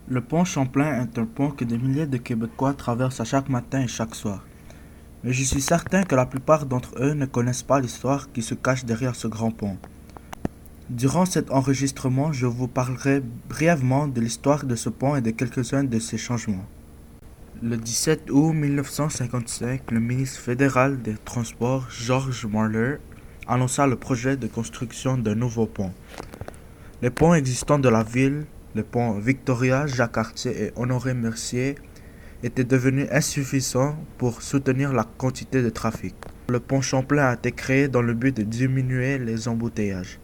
Le pont Champlain est un pont que des milliers de Québécois traversent à chaque matin et chaque soir. Mais je suis certain que la plupart d'entre eux ne connaissent pas l'histoire qui se cache derrière ce grand pont. Durant cet enregistrement, je vous parlerai brièvement de l'histoire de ce pont et de quelques-uns de ses changements. Le 17 août 1955, le ministre fédéral des Transports, George Marler, annonça le projet de construction d'un nouveau pont. Les ponts existants de la ville, les ponts Victoria, Jacques-Cartier et Honoré-Mercier, étaient devenus insuffisants pour soutenir la quantité de trafic. Le pont Champlain a été créé dans le but de diminuer les embouteillages.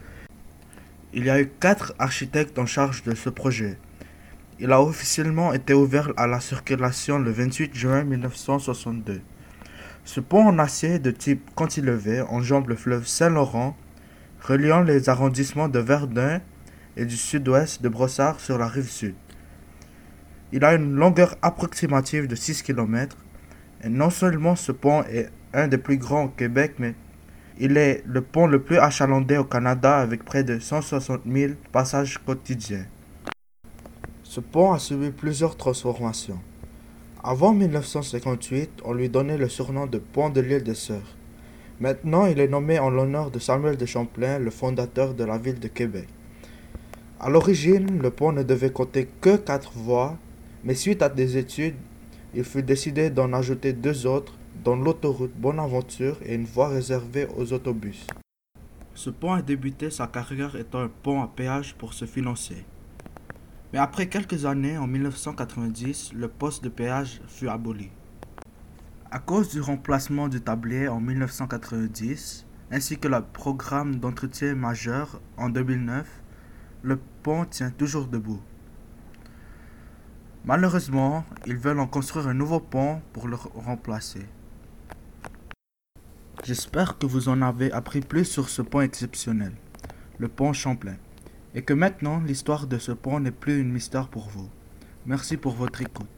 Il y a eu 4 architectes en charge de ce projet. Il a officiellement été ouvert à la circulation le 28 juin 1962. Ce pont en acier de type cantilever enjambe le fleuve Saint-Laurent, reliant les arrondissements de Verdun et du sud-ouest de Brossard sur la rive sud. Il a une longueur approximative de 6 km, et non seulement ce pont est un des plus grands au Québec, mais il est le pont le plus achalandé au Canada avec près de 160 000 passages quotidiens. Ce pont a subi plusieurs transformations. Avant 1958, on lui donnait le surnom de pont de l'île des Sœurs. Maintenant, il est nommé en l'honneur de Samuel de Champlain, le fondateur de la ville de Québec. À l'origine, le pont ne devait compter que 4 voies, mais suite à des études, il fut décidé d'en ajouter 2 autres, dont l'autoroute Bonaventure et une voie réservée aux autobus. Ce pont a débuté sa carrière étant un pont à péage pour se financer. Mais après quelques années, en 1990, le poste de péage fut aboli. À cause du remplacement du tablier en 1990, ainsi que le programme d'entretien majeur en 2009, le pont tient toujours debout. Malheureusement, ils veulent en construire un nouveau pont pour le remplacer. J'espère que vous en avez appris plus sur ce pont exceptionnel, le pont Champlain, et que maintenant l'histoire de ce pont n'est plus un mystère pour vous. Merci pour votre écoute.